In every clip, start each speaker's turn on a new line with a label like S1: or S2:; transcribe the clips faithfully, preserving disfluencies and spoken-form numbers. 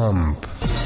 S1: Ламп.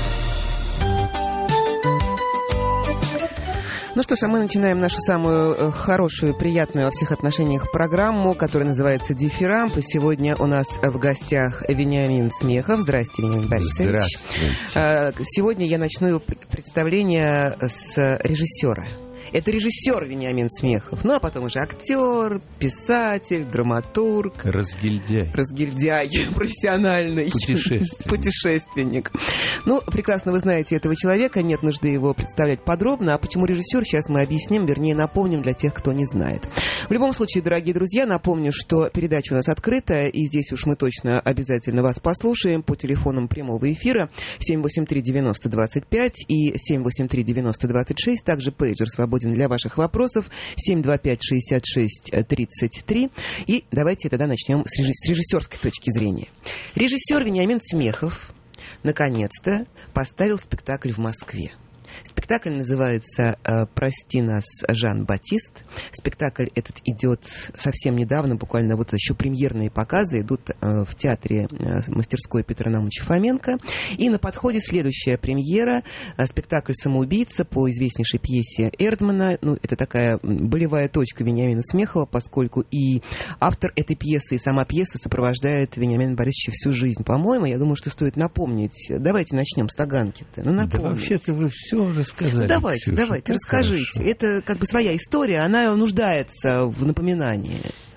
S2: Ну что ж, а мы начинаем нашу самую хорошую, приятную во всех отношениях программу, которая называется «Дифирамб». И сегодня у нас в гостях Вениамин Смехов. Здрасте, Вениамин Борисович.
S1: Здравствуйте.
S2: Сегодня я начну представление с режиссера. Это режиссер Вениамин Смехов. Ну, а потом уже актер, писатель, драматург.
S1: Разгильдяй.
S2: Разгильдяй профессиональный.
S1: Путешественник.
S2: Путешественник. Ну, прекрасно вы знаете этого человека, нет нужды его представлять подробно. А почему режиссер, сейчас мы объясним, вернее, напомним для тех, кто не знает. В любом случае, дорогие друзья, напомню, что передача у нас открыта, и здесь уж мы точно обязательно вас послушаем по телефонам прямого эфира семь восемь три девяносто двадцать пять и семь восемь три девяносто двадцать шесть. Также пейджер свободен для ваших вопросов семь два пять шестьдесят шесть тридцать три. И давайте тогда начнем с, режисс- с режиссерской точки зрения. Режиссер Вениамин Смехов наконец-то поставил спектакль в Москве. Спектакль называется «Прости нас, Жан-Батист». Спектакль этот идет совсем недавно, буквально вот еще премьерные показы идут в театре мастерской Петра Наумовича Фоменко. И на подходе следующая премьера. Спектакль «Самоубийца» по известнейшей пьесе Эрдмана. Ну, это такая болевая точка Вениамина Смехова, поскольку и автор этой пьесы, и сама пьеса сопровождает Вениамина Борисовича всю жизнь, по-моему. Я думаю, что стоит напомнить. Давайте начнем с Таганки-то. Ну,
S1: да вообще-то вы все уже сказали.
S2: Давайте,
S1: Ксюша,
S2: давайте, расскажите. Хорошо. Это как бы своя история, она нуждается в напоминании.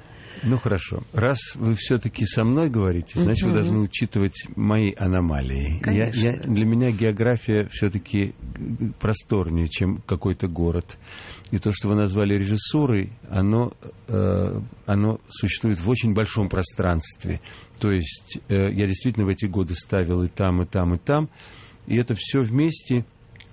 S1: Ну хорошо. Раз вы все-таки со мной говорите, значит, mm-hmm. вы должны учитывать мои аномалии. Я, я, для меня география все-таки просторнее, чем какой-то город. И то, что вы назвали режиссурой, оно, э, оно существует в очень большом пространстве. То есть э, я действительно в эти годы ставил и там, и там, и там. И это все вместе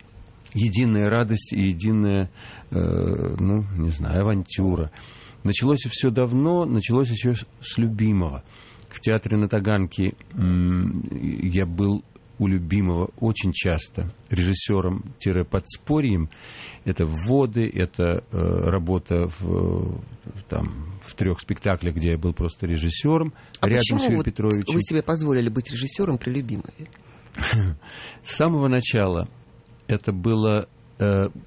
S1: единая радость и единая, э, ну, не знаю, авантюра. Началось все давно, началось еще с любимого. В театре на Таганке м- я был у любимого очень часто режиссером-подспорьем. Это вводы, это э, работа в, там, в трех спектаклях, где я был просто режиссером.
S2: А
S1: рядом
S2: почему
S1: с Юрием
S2: вот
S1: Петровичем.
S2: Вы себе позволили быть режиссером при любимой?
S1: С самого начала это было э,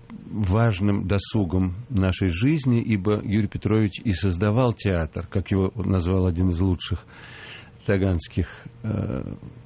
S1: важным досугом нашей жизни, ибо Юрий Петрович и создавал театр, как его назвал один из лучших таганских э,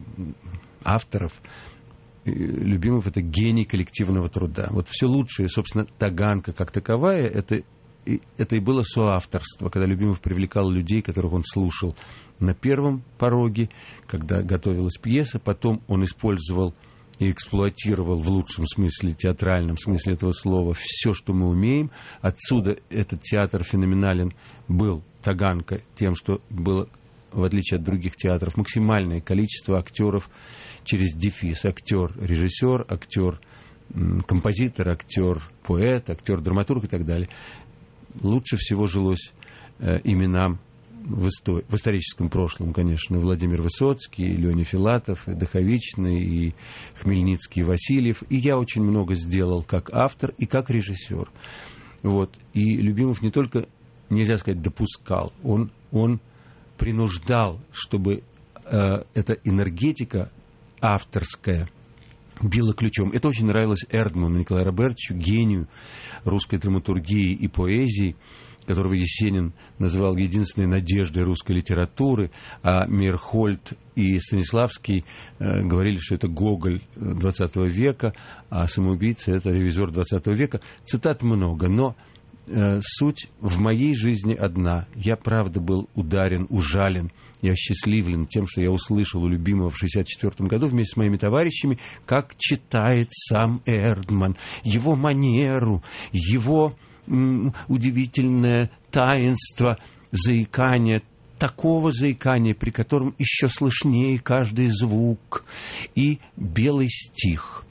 S1: авторов. Любимов — это гений коллективного труда. Вот все лучшее, собственно, Таганка как таковая, это, это и было соавторство, когда Любимов привлекал людей, которых он слушал на первом пороге, когда готовилась пьеса, потом он использовал и эксплуатировал в лучшем смысле, театральном смысле этого слова, все, что мы умеем. Отсюда этот театр феноменален был, Таганка, тем, что было, в отличие от других театров, максимальное количество актеров через дефис. Актер, режиссер, актер, композитор, актер, поэт, актер, драматург и так далее. Лучше всего жилось э, именам в, истор... в историческом прошлом, конечно, Владимир Высоцкий, и Леня Филатов, и Духовичный, и Хмельницкий, и Васильев. И я очень много сделал как автор и как режиссер. Вот. И Любимов не только, нельзя сказать, допускал, он, он принуждал, чтобы э, эта энергетика авторская била ключом. Это очень нравилось Эрдману Николаю Робертовичу, гению русской драматургии и поэзии, которого Есенин называл единственной надеждой русской литературы, а Мейерхольд и Станиславский э, говорили, что это Гоголь двадцатого века, а «Самоубийца» — это ревизор двадцатого века. Цитат много, но э, суть в моей жизни одна. Я, правда, был ударен, ужален и осчастливлен тем, что я услышал у Любимого в шестьдесят четвёртом году вместе с моими товарищами, как читает сам Эрдман, его манеру, его удивительное таинство заикания, такого заикания, при котором еще слышнее каждый звук, и белый стих.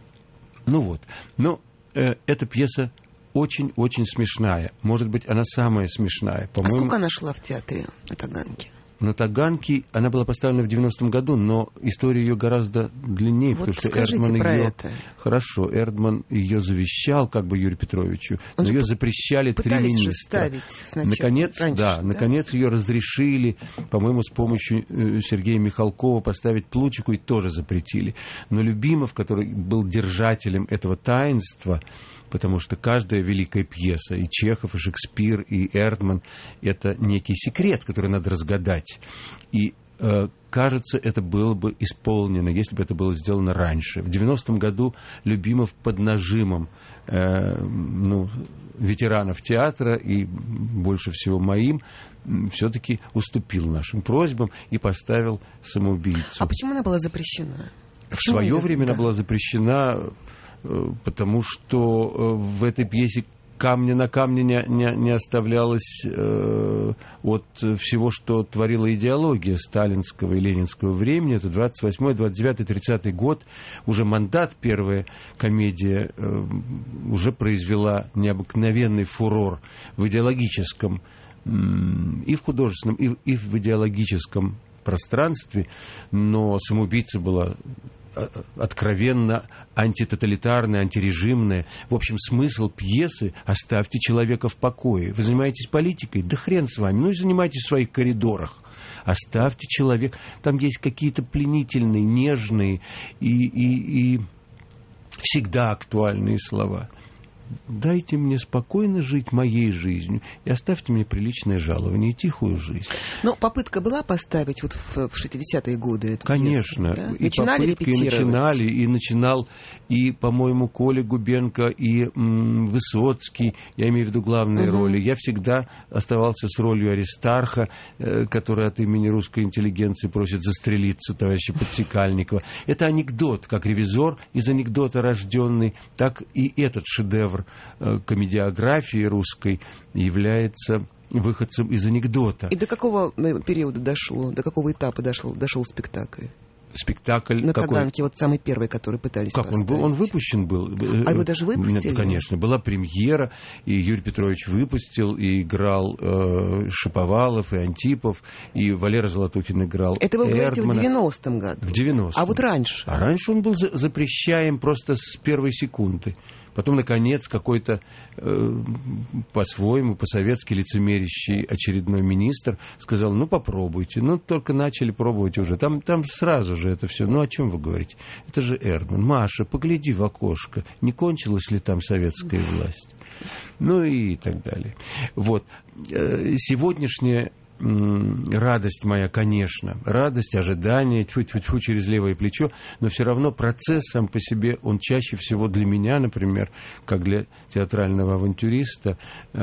S1: Ну вот. Но э, эта пьеса очень-очень смешная. Может быть, она самая смешная.
S2: По-моему... А сколько она шла в театре на Таганке?
S1: на Таганке, она была поставлена в девяностом году, но история ее гораздо длиннее,
S2: вот
S1: потому что Эрдман ее...
S2: Это.
S1: Хорошо, Эрдман ее завещал как бы Юрию Петровичу, Он но ее запрещали три министра. Наконец, раньше, да, да, наконец ее разрешили, по-моему, с помощью Сергея Михалкова поставить Плучику и тоже запретили. Но Любимов, который был держателем этого таинства, потому что каждая великая пьеса, и Чехов, и Шекспир, и Эрдман, это некий секрет, который надо разгадать. И, э, кажется, это было бы исполнено, если бы это было сделано раньше. В девяностом году Любимов под нажимом э, ну, ветеранов театра и больше всего моим все-таки уступил нашим просьбам и поставил «Самоубийцу».
S2: А почему она была запрещена?
S1: В свое время она была запрещена... потому что в этой пьесе камня на камне не, не, не оставлялось э, от всего, что творила идеология сталинского и ленинского времени. Это двадцать восьмой, двадцать девятый, тридцатый год. Уже «Мандат», первая комедия, э, уже произвела необыкновенный фурор в идеологическом, э, и в художественном, и, и в идеологическом пространстве. Но «Самоубийца» была откровенно антитоталитарная, антирежимная. В общем, смысл пьесы — оставьте человека в покое. Вы занимаетесь политикой? Да хрен с вами. Ну и занимайтесь в своих коридорах. Оставьте человека. Там есть какие-то пленительные, нежные и, и, и всегда актуальные слова. Дайте мне спокойно жить моей жизнью и оставьте мне приличное жалование и тихую жизнь.
S2: Но попытка была поставить вот в, в шестидесятые годы эту
S1: Конечно.
S2: пьесу, да?
S1: И
S2: начинали
S1: попытки, и начинали, и начинал, и, по-моему, Коля Губенко, и м, Высоцкий, я имею в виду главные угу. роли. Я всегда оставался с ролью Аристарха, э, который от имени русской интеллигенции просит застрелиться товарища Подсекальникова. Это анекдот, как ревизор из анекдота рожденный, так и этот шедевр комедиографии русской является выходцем из анекдота.
S2: И до какого периода дошло, до какого этапа дошел, дошел спектакль?
S1: Спектакль
S2: на
S1: какой?
S2: Таганке, вот самый первый, который пытались
S1: как
S2: поставить.
S1: Он был, он выпущен был.
S2: А его даже выпустили?
S1: Нет, конечно, была премьера, и Юрий Петрович выпустил, и играл э, Шаповалов, и Антипов, и Валера Золотухин играл
S2: Это вы
S1: Эрдмана.
S2: говорите в девяностом году?
S1: В девяностом.
S2: А вот раньше?
S1: А раньше он был запрещаем просто с первой секунды. Потом, наконец, какой-то э, по-своему, по-советски лицемерящий очередной министр сказал, ну, попробуйте. Ну, только начали пробовать уже. Там, там сразу же это все. Ну, о чем вы говорите? Это же Эрдман. Маша, погляди в окошко. Не кончилась ли там советская власть? Ну, и так далее. Вот. Сегодняшняя радость моя, конечно, радость, ожидание, тьфу-тьфу-тьфу через левое плечо, но все равно процесс сам по себе, он чаще всего для меня, например, как для театрального авантюриста, э,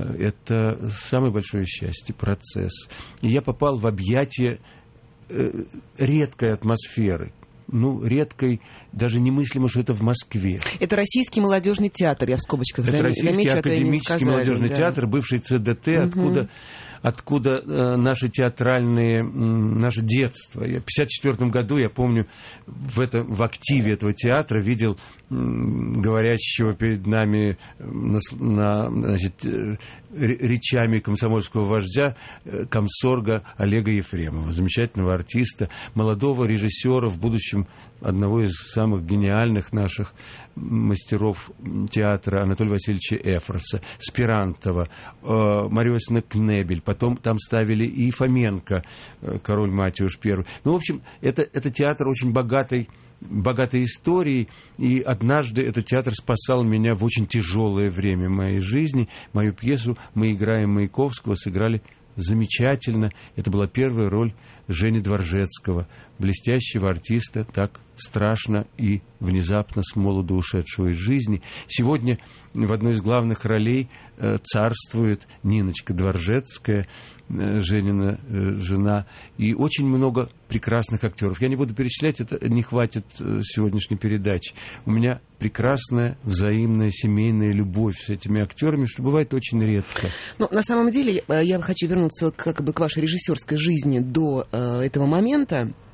S1: это самое большое счастье, процесс. И я попал в объятия э, редкой атмосферы. Ну, редкой, даже немыслимо, что это в Москве.
S2: Это Российский молодежный театр, я в скобочках
S1: это
S2: зам...
S1: Российский
S2: замечу,
S1: академический
S2: сказали,
S1: молодежный
S2: да.
S1: театр, бывший ЦДТ, угу. откуда, откуда э, наши театральные, э, наше детство. Я в пятьдесят четвёртом году, я помню, в, это, в активе этого театра видел э, говорящего перед нами на, на, значит, э, речами комсомольского вождя э, комсорга Олега Ефремова, замечательного артиста, молодого режиссера, в будущем одного из самых гениальных наших мастеров театра Анатолия Васильевича Эфроса, Спирантова, э, Мария Васильевна Кнебель, потом там ставили и Фоменко, э, король Матюш Первый. Ну, в общем, это, это театр очень богатый, богатой историей, и однажды этот театр спасал меня в очень тяжелое время моей жизни. Мою пьесу «Мы играем Маяковского» сыграли замечательно. Это была первая роль Жени Дворжецкого, блестящего артиста, так страшно и внезапно с молоду ушедшего из жизни. Сегодня в одной из главных ролей э, царствует Ниночка Дворжецкая, э, Женина э, жена, и очень много прекрасных актеров. Я не буду перечислять, это не хватит э, сегодняшней передачи. У меня прекрасная взаимная семейная любовь с этими актерами, что бывает очень редко.
S2: Ну, на самом деле, я хочу вернуться как бы к вашей режиссерской жизни до э, этого момента.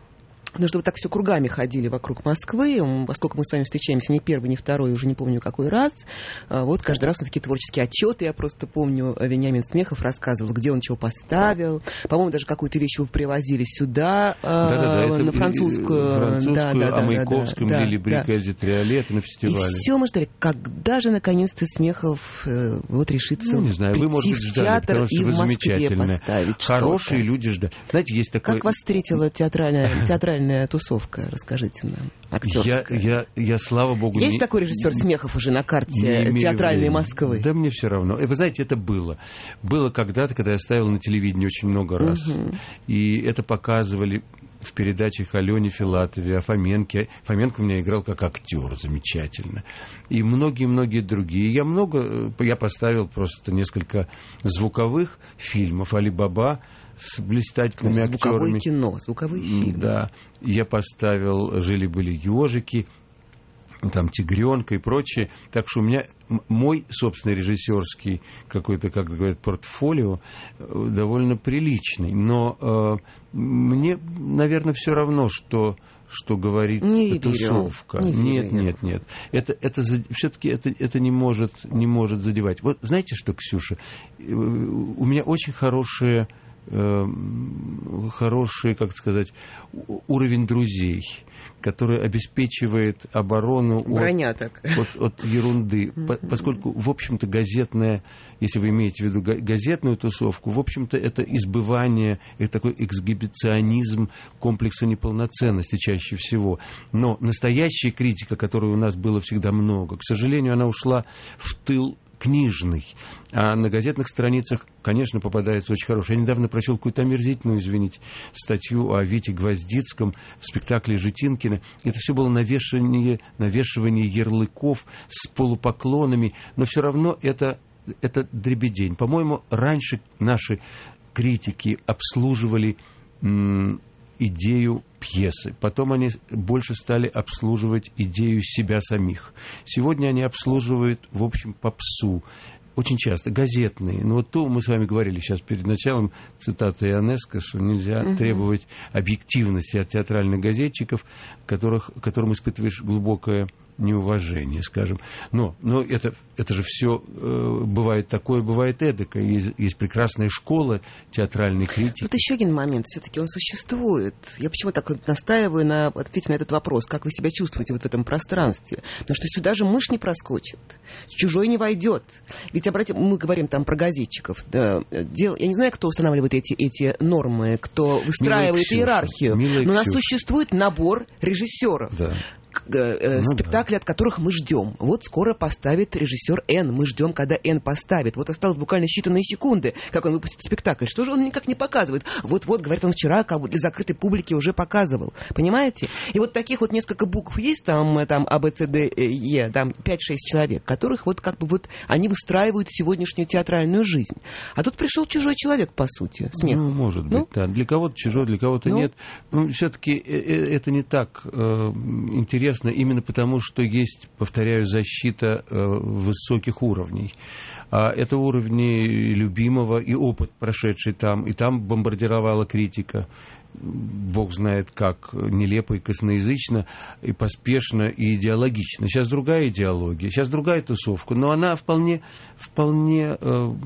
S2: Потому что вы так все кругами ходили вокруг Москвы, поскольку мы с вами встречаемся не первый, не второй, уже не помню какой раз. Вот каждый раз у нас такие творческие отчеты. Я просто помню, Вениамин Смехов рассказывал, где он чего поставил. По-моему, даже какую-то вещь вы привозили сюда,
S1: да-да-да,
S2: на французскую.
S1: французскую,
S2: да, да,
S1: о Маяковском,
S2: да,
S1: Лили Бригаде Триолет на фестивале.
S2: И все мы ждали, когда же наконец-то Смехов вот решится
S1: ну, не знаю,
S2: прийти
S1: вы, может быть,
S2: в
S1: ждали,
S2: театр
S1: потому что
S2: и
S1: вы
S2: в Москве
S1: замечательная.
S2: поставить
S1: Хорошие
S2: что-то.
S1: люди ждали. Знаете, есть такой...
S2: Как вас встретила театральная, театральная тусовка? Расскажите нам. Актерская.
S1: Я, я, я, слава богу...
S2: Есть
S1: не,
S2: такой режиссер Смехов уже на карте театральной Москвы?
S1: Да мне все равно. Вы знаете, это было. Было когда-то, когда я ставил на телевидении очень много раз. Угу. И это показывали в передачах Алене Филатовой, о Фоменке. Фоменко у меня играл как актер замечательно. И многие-многие другие. Я много... Я поставил просто несколько звуковых фильмов. Али Баба с блистательными актерами.
S2: Звуковое кино, звуковые фильмы.
S1: Да. Я поставил «Жили-были ежики», там «Тигренка» и прочее. Так что у меня мой собственный режиссерский какой-то, как говорят, портфолио довольно приличный. Но э, мне, наверное, все равно, что... что говорит
S2: не
S1: тусовка.
S2: Не
S1: нет, нет, нет. Это, это все-таки это, это не может, не может задевать. Вот знаете что, Ксюша? У меня очень хорошие, э, хороший, как сказать, уровень друзей, который обеспечивает оборону от, от, от ерунды. Mm-hmm. Поскольку, в общем-то, газетная, если вы имеете в виду газетную тусовку, в общем-то, это избывание, это такой эксгибиционизм комплекса неполноценности чаще всего. Но настоящая критика, которой у нас было всегда много, к сожалению, она ушла в тыл книжный. А на газетных страницах, конечно, попадается очень хороший. Я недавно прочел какую-то омерзительную, извините, статью о Вите Гвоздицком в спектакле Житинкина. Это все было навешивание, навешивание ярлыков с полупоклонами, но все равно это, это дребедень. По-моему, раньше наши критики обслуживали м- идею пьесы. Потом они больше стали обслуживать идею себя самих. Сегодня они обслуживают, в общем, попсу. Очень часто газетные. Ну вот то мы с вами говорили сейчас перед началом, цитата Ионеско, что нельзя угу. требовать объективности от театральных газетчиков, которых, которым испытываешь глубокое неуважение, скажем. Но, но это, это же все э, бывает такое, бывает эдакое. Есть, есть прекрасная школа театральной критики.
S2: Вот еще один момент. Все-таки он существует. Я почему так настаиваю на ответе на этот вопрос. Как вы себя чувствуете вот в этом пространстве? Потому что сюда же мышь не проскочит. Чужой не войдет. Ведь, обратите, мы говорим там про газетчиков. Да, дел, я не знаю, кто устанавливает эти, эти нормы, кто выстраивает Ксюша, иерархию. Но у нас существует набор режиссеров. Да. Ну, спектакли, да. от которых мы ждем. Вот скоро поставит режиссер Н. Мы ждем, когда Н поставит. Вот осталось буквально считанные секунды, как он выпустит спектакль. Что же он никак не показывает? Вот-вот, говорит, он вчера как бы для закрытой публики уже показывал. Понимаете? И вот таких вот несколько букв есть, там, там А, Б, С, Д, Е, там пять-шесть человек, которых вот как бы вот они выстраивают сегодняшнюю театральную жизнь. А тут пришел чужой человек, по сути, смех.
S1: Ну, может быть, ну? да. Для кого-то чужой, для кого-то ну? нет. Но все-таки это не так э, интересно. Интересно именно потому, что есть, повторяю, защита э, высоких уровней. А это уровни любимого и опыт, прошедший там. И там бомбардировала критика. Бог знает как, нелепо и косноязычно, и поспешно, и идеологично. Сейчас другая идеология, сейчас другая тусовка, но она вполне, вполне э,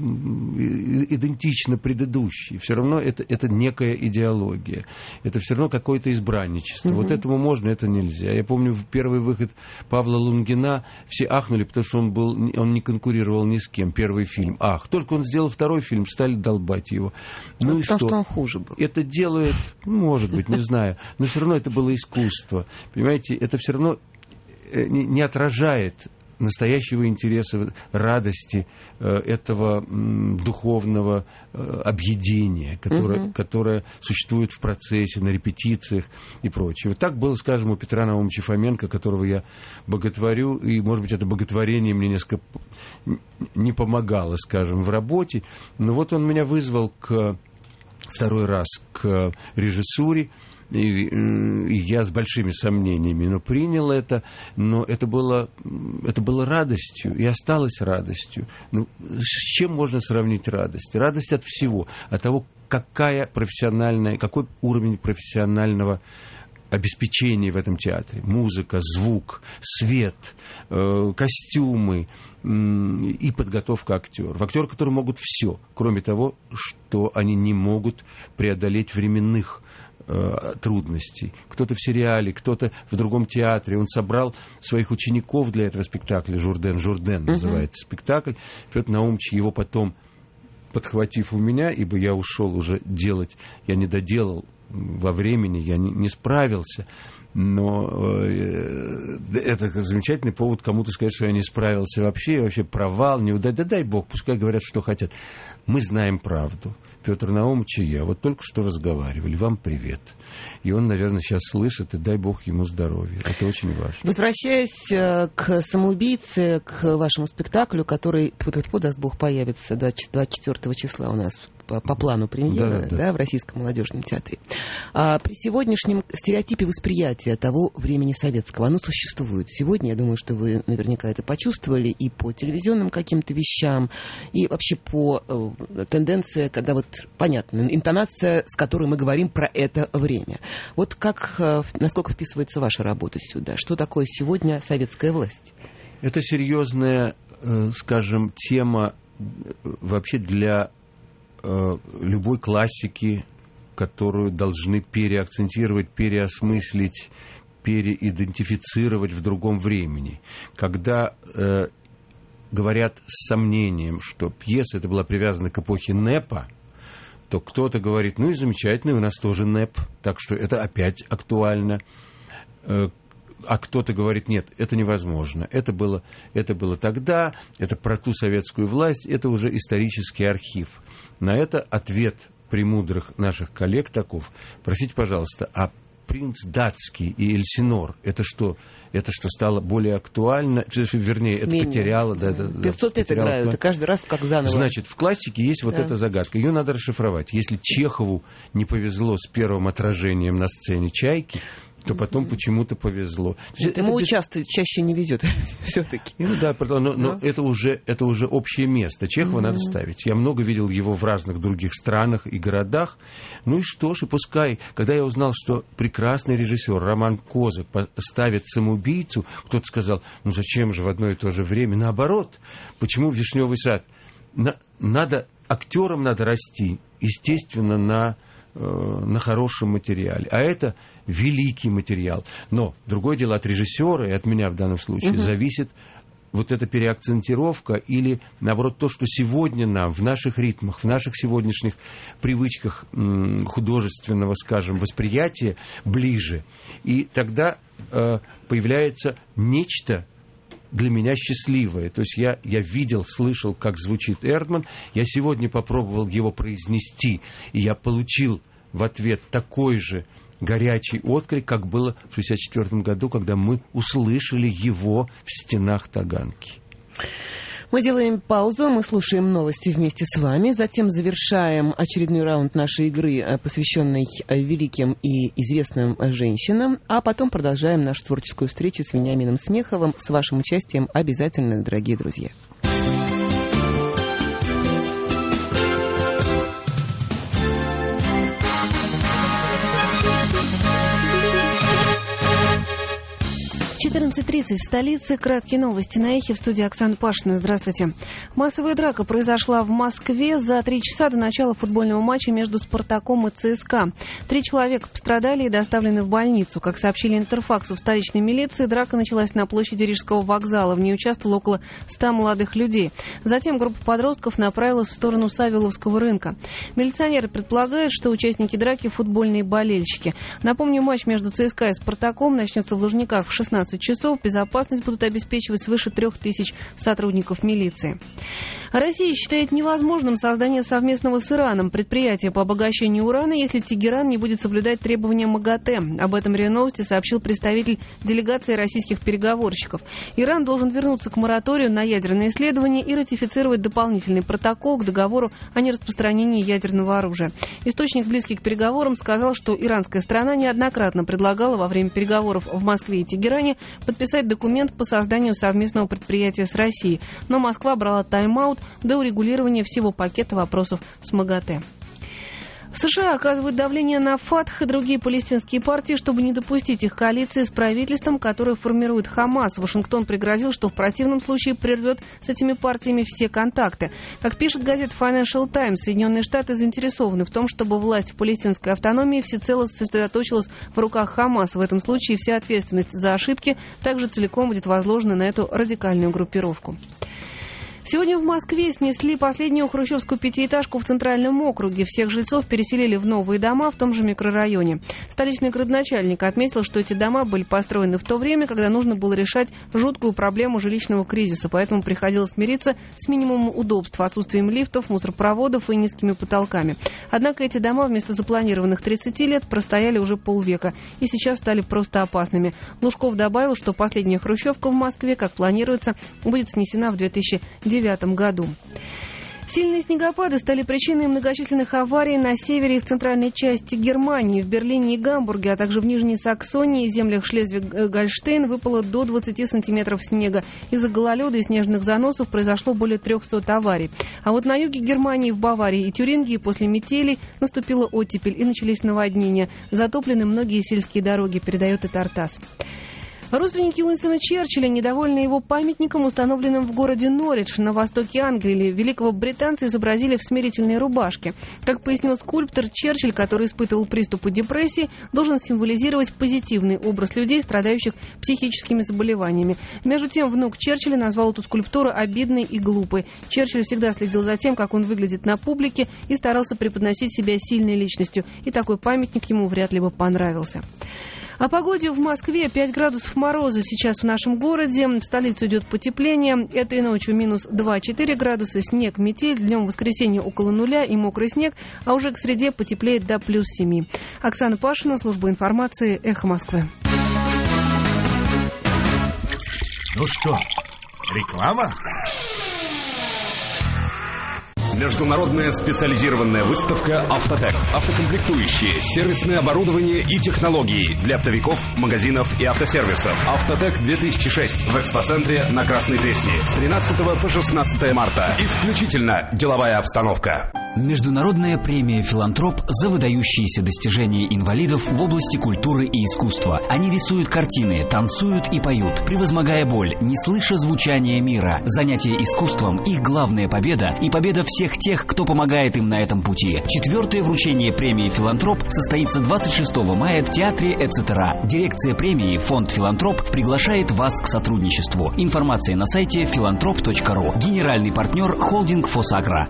S1: идентична предыдущей. Все равно это, это некая идеология. Это все равно какое-то избранничество. Mm-hmm. Вот этому можно, это нельзя. Я помню, в первый выход Павла Лунгина все ахнули, потому что он, был, он не конкурировал ни с кем. Первый фильм. Ах, только он сделал второй фильм, стали долбать его. Ну
S2: ну,
S1: и
S2: потому
S1: что?
S2: что он хуже был.
S1: Это делает... Может быть, не знаю. Но все равно это было искусство. Понимаете, это все равно не отражает настоящего интереса, радости этого духовного объединения, которое, uh-huh. которое существует в процессе, на репетициях и прочее. Вот так было, скажем, у Петра Наумовича Фоменко, которого я боготворю, и, может быть, это боготворение мне несколько не помогало, скажем, в работе. Но вот он меня вызвал к... второй раз к режиссуре, и, и я с большими сомнениями, но принял это, но это было, это было радостью, и осталось радостью. Ну, с чем можно сравнить радость? Радость от всего, от того, какая профессиональная, какой уровень профессионального обеспечение в этом театре. Музыка, звук, свет, э, костюмы э, и подготовка актеров. Актеры, которые могут все, кроме того, что они не могут преодолеть временных трудностей. Кто-то в сериале, кто-то в другом театре. Он собрал своих учеников для этого спектакля. Журден, Журден uh-huh. называется спектакль. Петр Наумович его потом, подхватив у меня, ибо я ушел уже делать, я не доделал во времени, я не, не справился. Но э, это замечательный повод кому-то сказать, что я не справился вообще, вообще провал, неудача. Да дай бог, пускай говорят, что хотят. Мы знаем правду. Петр Наумович и я вот только что разговаривали. Вам привет. И он, наверное, сейчас слышит, и дай бог ему здоровья. Это очень важно.
S2: Возвращаясь к «Самоубийце», к вашему спектаклю, который, тьфу-тьфу, даст бог, появится двадцать четвёртого числа у нас по, по плану премьеры, да, да. Да, в Российском молодежном театре. А при сегодняшнем стереотипе восприятия того времени советского, оно существует. Сегодня, я думаю, что вы наверняка это почувствовали и по телевизионным каким-то вещам, и вообще по э, тенденции, когда вот, понятно, интонация, с которой мы говорим про это время. Вот как, э, насколько вписывается ваша работа сюда? Что такое сегодня советская власть?
S1: Это серьезная, э, скажем, тема вообще для любой классики, которую должны переакцентировать, переосмыслить, переидентифицировать в другом времени. Когда э, говорят с сомнением, что пьеса эта была привязана к эпохе НЭПа, то кто-то говорит, ну и замечательно, у нас тоже НЭП, так что это опять актуально. Э, А кто-то говорит, нет, это невозможно. Это было, это было тогда, это про ту советскую власть, это уже исторический архив. На это ответ премудрых наших коллег таков. Простите, пожалуйста, а принц датский и Эльсинор, это что? Это что, стало более актуально? Вернее, это
S2: Менее.
S1: потеряло... Да,
S2: пятьсот лет играют, и каждый раз как заново.
S1: Значит, в классике есть вот
S2: да.
S1: эта загадка. Ее надо расшифровать. Если Чехову не повезло с первым отражением на сцене «Чайки», то потом mm-hmm. почему-то повезло.
S2: Это ему без... часто, чаще не везет все-таки.
S1: Ну, да, но, но, но это, уже, это уже общее место. Чехова mm-hmm. надо ставить. Я много видел его в разных других странах и городах. Ну и что ж, и пускай. Когда я узнал, что прекрасный режиссер Роман Козак ставит «Самоубийцу», кто-то сказал, ну зачем же в одно и то же время? Наоборот, почему «Вишневый сад»? На, надо, актерам надо расти, естественно, на... на хорошем материале. А это великий материал. Но другое дело от режиссера и от меня в данном случае угу. зависит вот эта переакцентировка или, наоборот, то, что сегодня нам в наших ритмах, в наших сегодняшних привычках м, художественного, скажем, восприятия ближе. И тогда э, появляется нечто для меня счастливое. То есть я, я видел, слышал, как звучит Эрдман. Я сегодня попробовал его произнести, и я получил в ответ такой же горячий отклик, как было в шестьдесят четвёртом году, когда мы услышали его в стенах Таганки.
S2: Мы делаем паузу, мы слушаем новости вместе с вами, затем завершаем очередной раунд нашей игры, посвященной великим и известным женщинам, а потом продолжаем нашу творческую встречу с Вениамином Смеховым с вашим участием обязательно, дорогие друзья.
S3: четырнадцать тридцать в столице. Краткие новости на Эхе. В студии Оксана Пашина. Здравствуйте. Массовая драка произошла в Москве за три часа до начала футбольного матча между «Спартаком» и «ЦСКА». Три человека пострадали и доставлены в больницу. Как сообщили Интерфаксу в столичной милиции, драка началась на площади Рижского вокзала. В ней участвовало около ста молодых людей. Затем группа подростков направилась в сторону Савеловского рынка. Милиционеры предполагают, что участники драки – футбольные болельщики. Напомню, матч между «ЦСКА» и «Спартаком» начнется в Лужниках в шестнадцать часов. Безопасность будут обеспечивать свыше трех тысяч сотрудников милиции. Россия считает невозможным создание совместного с Ираном предприятия по обогащению урана, если Тегеран не будет соблюдать требования МАГАТЭ. Об этом РИА Новости сообщил представитель делегации российских переговорщиков. Иран должен вернуться к мораторию на ядерные исследования и ратифицировать дополнительный протокол к договору о нераспространении ядерного оружия. Источник, близкий к переговорам, сказал, что иранская сторона неоднократно предлагала во время переговоров в Москве и Тегеране подписать документ по созданию совместного предприятия с Россией. Но Москва брала тайм-аут до урегулирования всего пакета вопросов с МАГАТЭ. США оказывают давление на Фатх и другие палестинские партии, чтобы не допустить их коалиции с правительством, которое формирует Хамас. Вашингтон пригрозил, что в противном случае прервет с этими партиями все контакты. Как пишет газета Financial Times, Соединенные Штаты заинтересованы в том, чтобы власть в палестинской автономии всецело сосредоточилась в руках Хамаса. В этом случае вся ответственность за ошибки также целиком будет возложена на эту радикальную группировку. Сегодня в Москве снесли последнюю хрущевскую пятиэтажку в Центральном округе. Всех жильцов переселили в новые дома в том же микрорайоне. Столичный градоначальник отметил, что эти дома были построены в то время, когда нужно было решать жуткую проблему жилищного кризиса, поэтому приходилось смириться с минимумом удобств, отсутствием лифтов, мусоропроводов и низкими потолками. Однако эти дома вместо запланированных тридцати лет простояли уже полвека и сейчас стали просто опасными. Лужков добавил, что последняя хрущевка в Москве, как планируется, будет снесена в две тысячи девятом году. Сильные снегопады стали причиной многочисленных аварий на севере и в центральной части Германии. В Берлине и Гамбурге, а также в Нижней Саксонии и землях Шлезвиг-Гольштейн выпало до двадцати сантиметров снега. Из-за гололеда и снежных заносов произошло более трехсот аварий. А вот на юге Германии, в Баварии и Тюрингии после метелей наступила оттепель и начались наводнения. Затоплены многие сельские дороги, передает и Тартас. Родственники Уинстона Черчилля, недовольны его памятником, установленным в городе Норвич на востоке Англии. Великого британца изобразили в смирительной рубашке. Как пояснил скульптор, Черчилль, который испытывал приступы депрессии, должен символизировать позитивный образ людей, страдающих психическими заболеваниями. Между тем, внук Черчилля назвал эту скульптуру обидной и глупой. Черчилль всегда следил за тем, как он выглядит на публике, и старался преподносить себя сильной личностью. И такой памятник ему вряд ли бы понравился. О погоде в Москве. пять градусов мороза сейчас в нашем городе. В столице идет потепление. Этой ночью минус два-четыре градуса. Снег, метель. Днем в воскресенье около нуля и мокрый снег. А уже к среде потеплеет до плюс семи. Оксана Пашина, служба информации, Эхо Москвы.
S4: Ну что, реклама?
S5: Международная специализированная выставка «Автотек». Автокомплектующие, сервисное оборудование и технологии для оптовиков, магазинов и автосервисов. «Автотек две тысячи шесть» в экспоцентре на Красной Пресне с тринадцатого по шестнадцатое марта. Исключительно деловая обстановка.
S6: Международная премия «Филантроп» за выдающиеся достижения инвалидов в области культуры и искусства. Они рисуют картины, танцуют и поют, превозмогая боль, не слыша звучания мира. Занятие искусством – их главная победа и победа всех тех, кто помогает им на этом пути. Четвертое вручение премии «Филантроп» состоится двадцать шестого мая в театре «Эцетера». Дирекция премии «Фонд Филантроп» приглашает вас к сотрудничеству. Информация на сайте филантроп точка ру. Генеральный партнер – холдинг «Фосагро».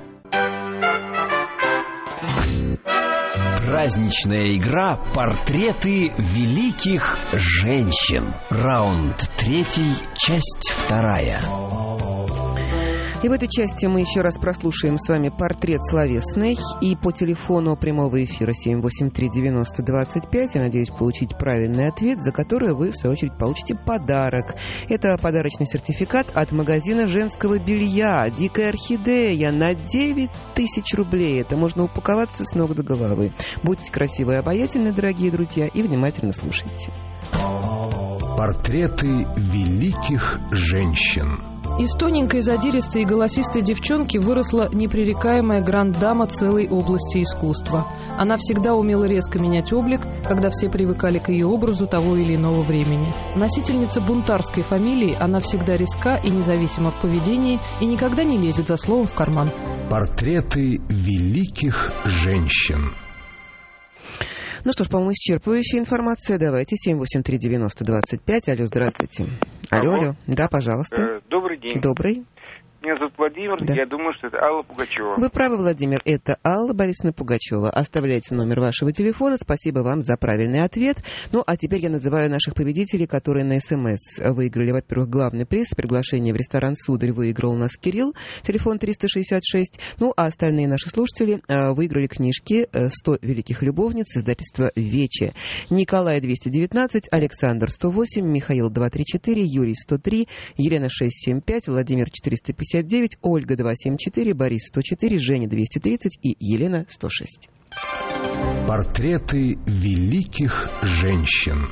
S6: Праздничная игра «Портреты великих женщин». Раунд третий, часть вторая.
S2: И в этой части мы еще раз прослушаем с вами портрет словесный. И по телефону прямого эфира семь восемь три девяносто двадцать пять я надеюсь получить правильный ответ, за который вы, в свою очередь, получите подарок. Это подарочный сертификат от магазина женского белья «Дикая орхидея» на девять тысяч рублей. Это можно упаковаться с ног до головы. Будьте красивы и обаятельны, дорогие друзья, и внимательно слушайте.
S4: Портреты великих женщин.
S7: Из тоненькой, задиристой и голосистой девчонки выросла непререкаемая гранд-дама целой области искусства. Она всегда умела резко менять облик, когда все привыкали к ее образу того или иного времени. Носительница бунтарской фамилии, она всегда резка и независима в поведении и никогда не лезет за словом в карман.
S4: Портреты великих женщин.
S2: Ну что ж, по-моему, исчерпывающая информация. Давайте, семь восемь три девяносто двадцать пять. Алло, здравствуйте. Алло, алло. алло. Да, пожалуйста.
S8: Э, добрый день.
S2: Добрый.
S8: Меня зовут Владимир, да. Я думаю, что это Алла Пугачева.
S2: Вы правы, Владимир, это Алла Борисовна Пугачева. Оставляйте номер вашего телефона. Спасибо вам за правильный ответ. Ну, а теперь я называю наших победителей, которые на СМС выиграли. Во-первых, главный приз. Приглашение в ресторан «Сударь» выиграл у нас Кирилл. Телефон триста шестьдесят шесть. Ну, а остальные наши слушатели выиграли книжки «сто великих любовниц» издательства «Вече». Николай двести девятнадцать, Александр сто восемь, Михаил двести тридцать четыре, Юрий сто три, Елена шестьсот семьдесят пять, Владимир четыреста пятьдесят девять, Ольга двести семьдесят четыре, Борис сто четыре, Женя двести тридцать и Елена сто шесть.
S4: Портреты великих женщин.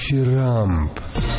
S4: Дифирамб.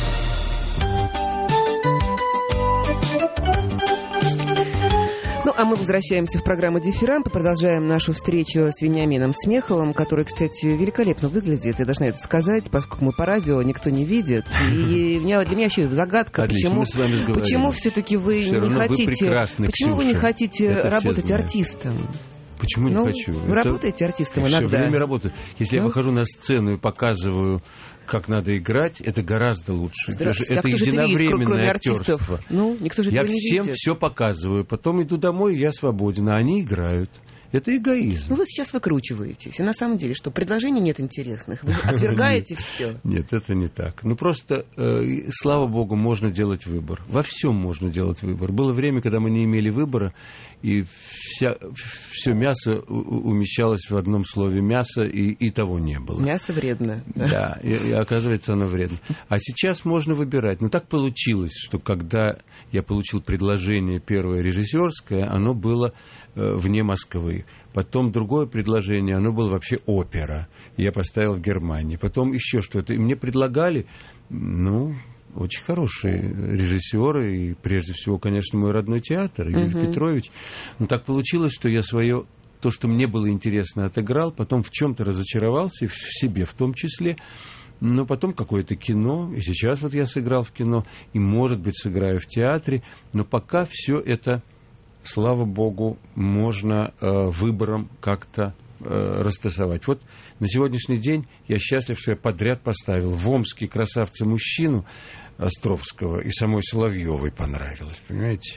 S2: Ну, а мы возвращаемся в программу «Дифирамб» и продолжаем нашу встречу с Вениамином Смеховым, который, кстати, великолепно выглядит, я должна это сказать, поскольку мы по радио, никто не видит. И меня, для меня еще загадка,
S1: Отлично,
S2: почему, почему все-таки вы
S1: Все
S2: не хотите,
S1: вы
S2: почему вы не хотите
S1: Это
S2: работать артистом?
S1: Почему не
S2: ну,
S1: хочу?
S2: Вы
S1: Это...
S2: работаете артистом
S1: все
S2: иногда?
S1: Все время работаю. Если ну? я выхожу на сцену и показываю, как надо играть, это гораздо лучше.
S2: Здравствуйте.
S1: Это
S2: а
S1: единовременное
S2: кроме
S1: актерство.
S2: Артистов? Ну, никто же
S1: я
S2: этого не
S1: всем
S2: видит.
S1: все показываю. Потом иду домой, я свободен, а они играют. Это эгоизм.
S2: Ну, вы сейчас выкручиваетесь. И на самом деле, что предложений нет интересных. Вы отвергаете все.
S1: Нет, это не так. Ну, просто, э, слава богу, можно делать выбор. Во всем можно делать выбор. Было время, когда мы не имели выбора, и вся, все мясо умещалось в одном слове «мясо», и, и того не было.
S2: Мясо вредно.
S1: Да, да и, и оказывается, оно вредно. А сейчас можно выбирать. Но так получилось, что когда я получил предложение первое режиссерское, оно было э, вне Москвы. Потом другое предложение, оно было вообще опера. Я поставил в Германии. Потом еще что-то. И мне предлагали, ну, очень хорошие режиссеры. И прежде всего, конечно, мой родной театр, Юрий uh-huh. Петрович. Но так получилось, что я свое, то, что мне было интересно, отыграл. Потом в чем-то разочаровался, в себе в том числе. Но потом какое-то кино. И сейчас вот я сыграл в кино. И, может быть, сыграю в театре. Но пока все это... Слава богу, можно э, выбором как-то э, растасовать. Вот на сегодняшний день я счастлив, что я подряд поставил в Омске «Красавца-мужчину» Островского и самой Соловьевой понравилось, понимаете?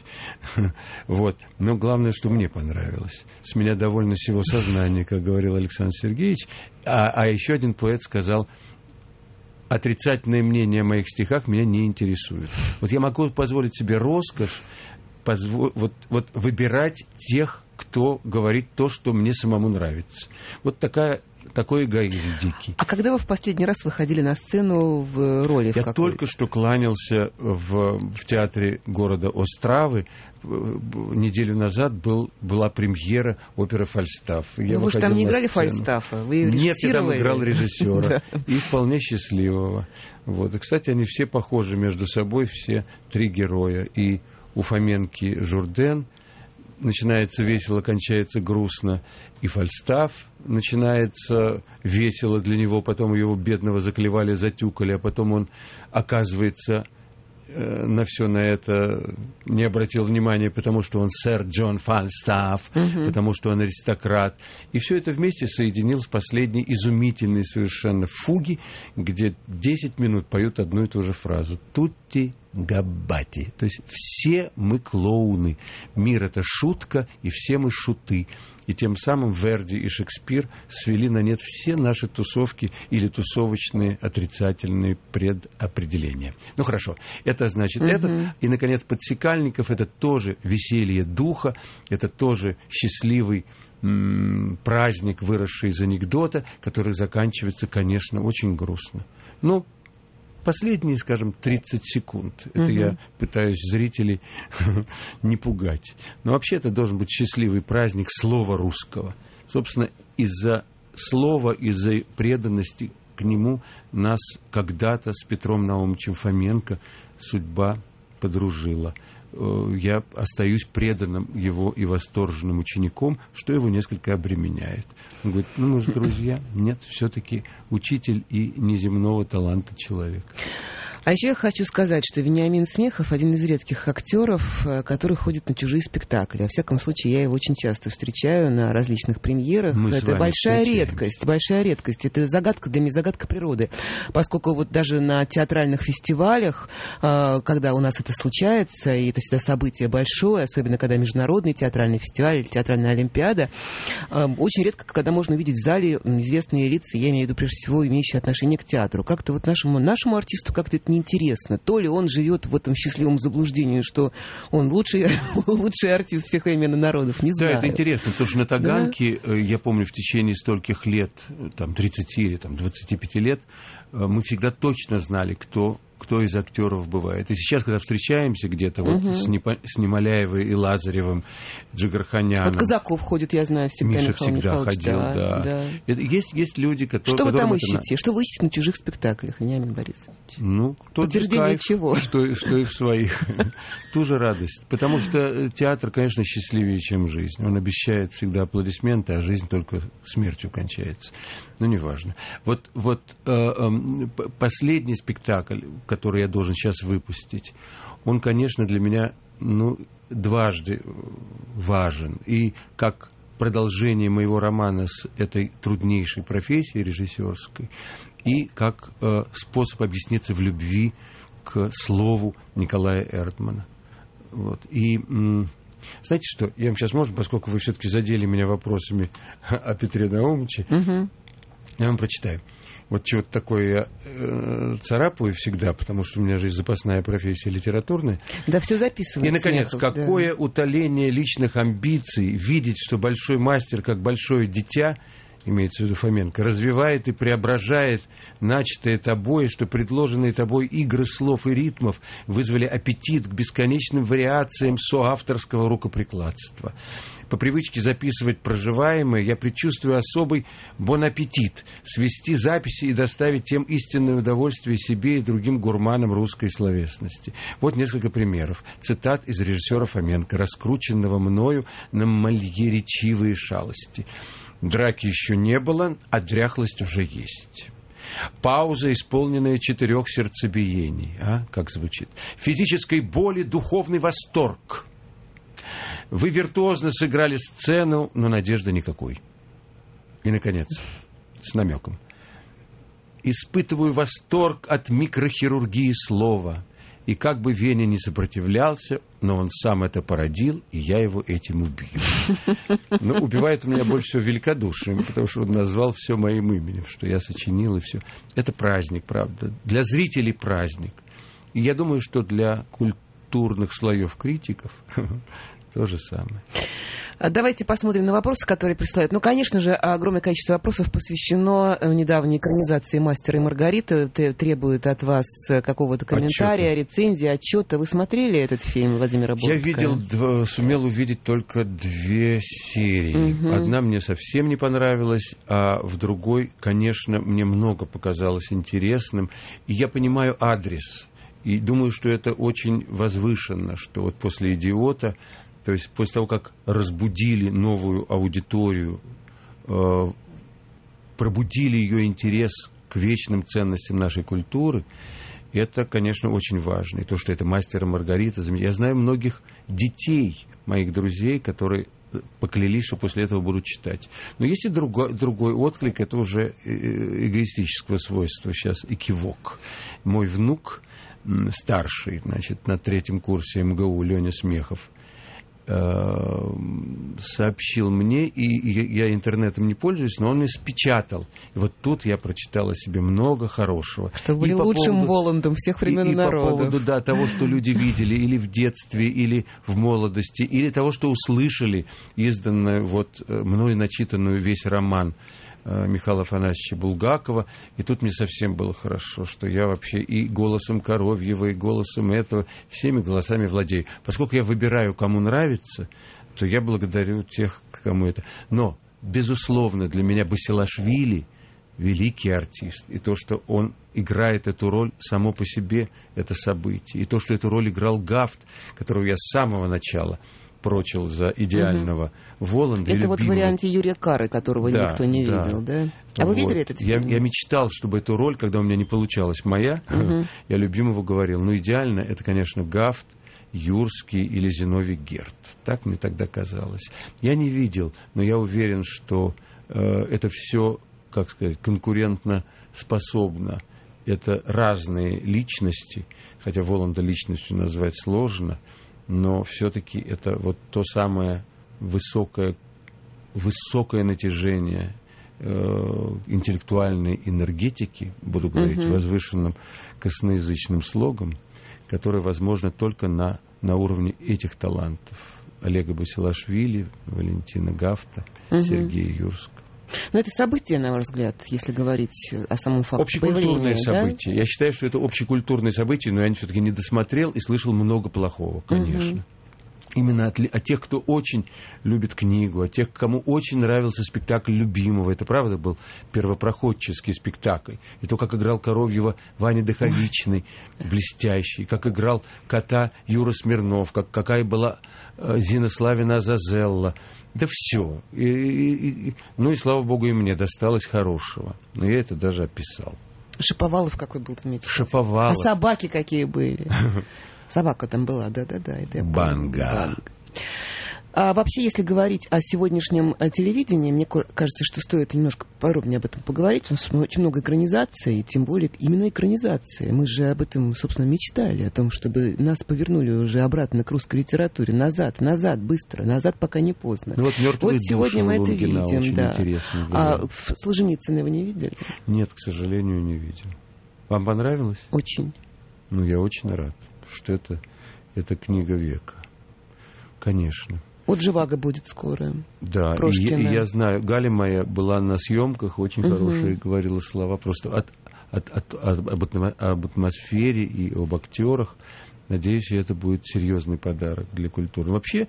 S1: Вот. Но главное, что мне понравилось. С меня довольно всего сознание, как говорил Александр Сергеевич. А, а еще один поэт сказал: отрицательное мнение о моих стихах меня не интересует. Вот я могу позволить себе роскошь Позво... Вот, вот выбирать тех, кто говорит то, что мне самому нравится. Вот такая, такой эгоизм дикий.
S2: А когда вы в последний раз выходили на сцену в роли?
S1: Я
S2: в какой?
S1: только что кланялся в, в театре города Остравы. Неделю назад был, была премьера оперы «Фальстаф».
S2: Ну, вы же там не играли Фальстафа? Вы
S1: Нет, я там играл режиссера. И вполне счастливого. Вот. И, кстати, они все похожи между собой, все три героя. И у Фоменки Журден начинается весело, кончается грустно. И Фальстаф начинается весело для него, потом его бедного заклевали, затюкали, а потом он, оказывается, э, на все на это не обратил внимания, потому что он сэр Джон Фальстаф, угу. потому что он аристократ. И все это вместе соединил с последней изумительной совершенно фуги, где десять минут поют одну и ту же фразу. «Тутти габбати». То есть все мы клоуны. Мир — это шутка, и все мы шуты. И тем самым Верди и Шекспир свели на нет все наши тусовки или тусовочные отрицательные предопределения. Ну хорошо, это значит mm-hmm. это. И, наконец, Подсекальников — это тоже веселье духа, это тоже счастливый м- праздник, выросший из анекдота, который заканчивается, конечно, очень грустно. Ну, последние, скажем, тридцать секунд. Это uh-huh. я пытаюсь зрителей не пугать. Но вообще это должен быть счастливый праздник слова русского. Собственно, из-за слова, из-за преданности к нему нас когда-то с Петром Наумовичем Фоменко судьба подружила. Я остаюсь преданным его и восторженным учеником, что его несколько обременяет. Он говорит: ну, мы же друзья. Нет, все-таки учитель и неземного таланта человек.
S2: А еще я хочу сказать, что Вениамин Смехов один из редких актеров, который ходит на чужие спектакли. Во всяком случае, я его очень часто встречаю на различных премьерах.
S1: Мы
S2: это большая редкость, большая редкость. Это загадка для меня, загадка природы. Поскольку вот даже на театральных фестивалях, когда у нас это случается, и это всегда событие большое, особенно когда международный театральный фестиваль или театральная олимпиада, очень редко, когда можно увидеть в зале известные лица, я имею в виду прежде всего имеющие отношение к театру. Как-то вот нашему, нашему артисту как-то это неинтересно. То ли он живет в этом счастливом заблуждении, что он лучший, лучший артист всех времен и народов, не знаю.
S1: Да, это интересно, потому что на Таганке, да? я помню, в течение стольких лет, там, тридцати или там, двадцати пяти лет, мы всегда точно знали, кто кто из актеров бывает. И сейчас, когда встречаемся где-то вот
S2: Угу.
S1: с, Непо- с Немоляевой и Лазаревым, Джигарханяном.
S2: Вот Казаков ходит, я знаю, всегда.
S1: Миша
S2: Михаил
S1: всегда
S2: Михайлович,
S1: ходил, да.
S2: да, да.
S1: Это, есть, есть люди, которые...
S2: Что вы там
S1: которым это
S2: ищете? Что вы ищете на чужих спектаклях, Вениамин Борисович?
S1: Ну, тот же
S2: Подтверждение
S1: кайф,
S2: чего?
S1: Что, что их своих. Ту же радость. Потому что театр, конечно, счастливее, чем жизнь. Он обещает всегда аплодисменты, а жизнь только смертью кончается. Ну, неважно. Вот, вот э, э, последний спектакль, который я должен сейчас выпустить, он, конечно, для меня, ну, дважды важен. И как продолжение моего романа с этой труднейшей профессией режиссерской, и как э, способ объясниться в любви к слову Николая Эртмана. Вот. И м- знаете что, я вам сейчас, можно, поскольку вы все-таки задели меня вопросами о Петре Наумовиче,
S2: Угу.
S1: я вам прочитаю. Вот чего-то такое я э, царапаю всегда, потому что у меня же есть запасная профессия литературная.
S2: Да, все записывается.
S1: И, наконец,
S2: Смехов,
S1: какое
S2: да.
S1: утоление личных амбиций видеть, что большой мастер, как большое дитя, имеется в виду Фоменко, развивает и преображает начатое тобой, что предложенные тобой игры слов и ритмов вызвали аппетит к бесконечным вариациям соавторского рукоприкладства. По привычке записывать проживаемое, я предчувствую особый бон-аппетит свести записи и доставить тем истинное удовольствие себе и другим гурманам русской словесности. Вот несколько примеров. Цитат из режиссера Фоменко, раскрученного мною на мальеричивые шалости. Драки еще не было, а дряхлость уже есть. Пауза, исполненная четырех сердцебиений. А? Как звучит? Физической боли, духовный восторг. Вы виртуозно сыграли сцену, но надежды никакой. И, наконец, с намеком. Испытываю восторг от микрохирургии слова. И как бы Веня не сопротивлялся, но он сам это породил, и я его этим убью. Но убивает он меня больше всего великодушием, потому что он назвал все моим именем, что я сочинил, и все. Это праздник, правда. Для зрителей праздник. И я думаю, что для культурных слоев критиков то же самое.
S2: Давайте посмотрим на вопросы, которые присылают. Ну, конечно же, огромное количество вопросов посвящено недавней экранизации «Мастера и Маргариты». Требует от вас какого-то комментария, отчета. Рецензии, отчета. Вы смотрели этот фильм Владимира Бортко?
S1: Я видел, сумел увидеть только две серии. Угу. Одна мне совсем не понравилась, а в другой, конечно, мне много показалось интересным. И я понимаю адрес. И думаю, что это очень возвышенно, что вот после «Идиота», то есть после того, как разбудили новую аудиторию, э, пробудили ее интерес к вечным ценностям нашей культуры, это, конечно, очень важно. И то, что это «Мастер и Маргарита». Я знаю многих детей, моих друзей, которые поклялись, что после этого будут читать. Но есть и другой, другой отклик, это уже эгоистического свойства сейчас, экивок. Мой внук, старший, значит, на третьем курсе эм гэ у, Леня Смехов, сообщил мне, и я интернетом не пользуюсь, но он мне спечатал. И вот тут я прочитал о себе много хорошего.
S2: Что были лучшим поводу, Воландом всех времен и, и народов.
S1: По поводу, да, того, что люди видели или в детстве, или в молодости, или того, что услышали, изданное, вот, мной начитанную весь роман Михаила Афанасьевича Булгакова. И тут мне совсем было хорошо, что я вообще и голосом Коровьева, и голосом этого, всеми голосами владею. Поскольку я выбираю, кому нравится, то я благодарю тех, кому это. Но, безусловно, для меня Басилашвили великий артист. И то, что он играет эту роль, само по себе это событие. И то, что эту роль играл Гафт, которого я с самого начала прочил за идеального угу. Воланда.
S2: Это вот в варианте Юрия Кары, которого да, никто не да. видел, да? А вот. Вы видели этот фильм?
S1: Я, я мечтал, чтобы эту роль, когда у меня не получалась моя, угу. я любимого говорил, ну, идеально, это, конечно, Гафт, Юрский или Зиновий Герд. Так мне тогда казалось. Я не видел, но я уверен, что э, это все, как сказать, конкурентно способно. Это разные личности, хотя Воланда личностью назвать сложно, но все-таки это вот то самое высокое, высокое натяжение э, интеллектуальной энергетики, буду говорить uh-huh. возвышенным косноязычным слогом, которое возможно только на, на уровне этих талантов. Олега Басилашвили, Валентина Гафта, uh-huh. Сергея Юрского.
S2: Но это событие, на ваш взгляд, если говорить о самом факте появления.
S1: Общекультурное событие.
S2: Да?
S1: Я считаю, что это общекультурное событие, но я все-таки не досмотрел и слышал много плохого, конечно. Угу. Именно от, от тех, кто очень любит книгу, от тех, кому очень нравился спектакль любимого. Это, правда, был первопроходческий спектакль. И то, как играл Коровьева Ваня Дыховичный, блестящий, как играл кота Юра Смирнов, как, какая была э, Зина Славина Азазелла. Да все. И, и, и, ну и, слава богу, и мне досталось хорошего. Но я это даже описал.
S2: Шаповалов какой был, заметьте.
S1: Шаповалов.
S2: А собаки какие были. Собака там была, да-да-да.
S1: Банга.
S2: А вообще, если говорить о сегодняшнем телевидении, мне кажется, что стоит немножко подробнее об этом поговорить. У нас очень много экранизаций, тем более именно экранизации. Мы же об этом, собственно, мечтали, о том, чтобы нас повернули уже обратно к русской литературе. Назад, назад, быстро, назад, пока не поздно.
S1: Ну, вот «Мертвые
S2: вот сегодня мы это
S1: Лунгина
S2: видим, да.
S1: Интересно,
S2: а Солженицына вы не видели?
S1: Нет, к сожалению, не видел. Вам понравилось?
S2: Очень.
S1: Ну, я очень рад, что это, это книга века. Конечно.
S2: Вот «Живаго» будет скоро.
S1: Да, и, и я знаю, Галя моя была на съемках, очень угу. хорошие говорила слова, просто от, от, от, от, об, об атмосфере и об актерах. Надеюсь, это будет серьезный подарок для культуры. Вообще,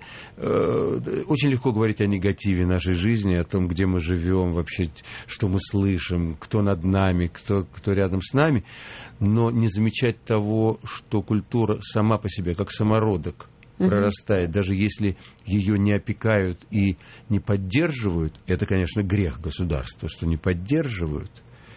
S1: э, очень легко говорить о негативе нашей жизни, о том, где мы живем, вообще, что мы слышим, кто над нами, кто, кто рядом с нами, но не замечать того, что культура сама по себе, как самородок, прорастает, даже если ее не опекают и не поддерживают, это, конечно, грех государства, что не поддерживают,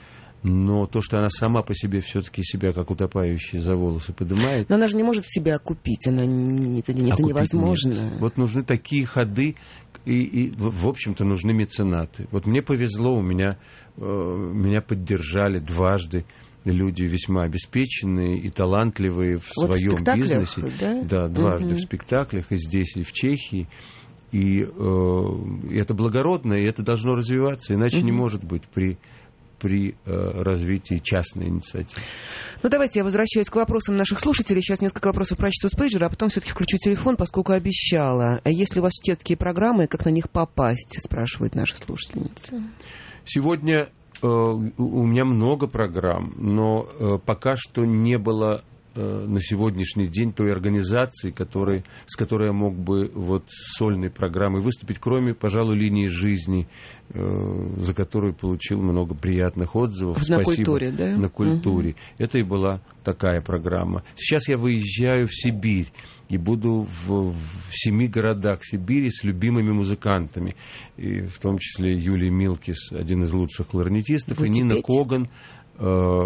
S1: но то, что она сама по себе все-таки себя, как утопающая, за волосы поднимает...
S2: Но она же не может себя окупить, она не, это, это невозможно.
S1: Нет. Вот нужны такие ходы, и, и, в общем-то, нужны меценаты. Вот мне повезло, у меня, э, меня поддержали дважды люди весьма обеспеченные и талантливые в вот своем в бизнесе. Да, да дважды угу. в спектаклях, и здесь, и в Чехии. И, э, и это благородно, и это должно развиваться, иначе угу. не может быть при, при э, развитии частной инициативы.
S2: Ну, давайте я возвращаюсь к вопросам наших слушателей. Сейчас несколько вопросов прочту с пейджера, а потом все-таки включу телефон, поскольку обещала. А есть ли у вас чтецкие программы, как на них попасть, спрашивает наша слушательница.
S1: Сегодня... У меня много программ, но пока что не было на сегодняшний день той организации, которой, с которой я мог бы вот с сольной программой выступить, кроме, пожалуй, «Линии жизни», за которую получил много приятных отзывов.
S2: На Спасибо. Культуре, да?
S1: На культуре. Угу. Это и была такая программа. Сейчас я выезжаю в Сибирь и буду в, в семи городах Сибири с любимыми музыкантами, и в том числе Юлия Милкис, один из лучших кларнетистов,
S2: будете
S1: и Нина
S2: петь?
S1: Коган, э,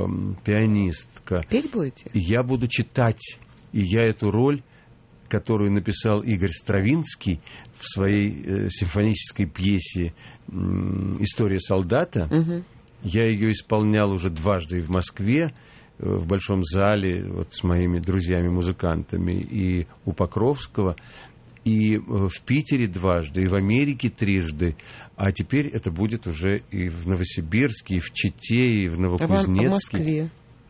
S1: пианистка.
S2: Петь будете?
S1: И я буду читать, и я эту роль, которую написал Игорь Стравинский в своей э, симфонической пьесе э, «История солдата», угу. я ее исполнял уже дважды и в Москве, в Большом зале вот, с моими друзьями-музыкантами, и у Покровского, и в Питере дважды, и в Америке трижды, а теперь это будет уже и в Новосибирске, и в Чите, и в Новокузнецке.
S2: А в Москве?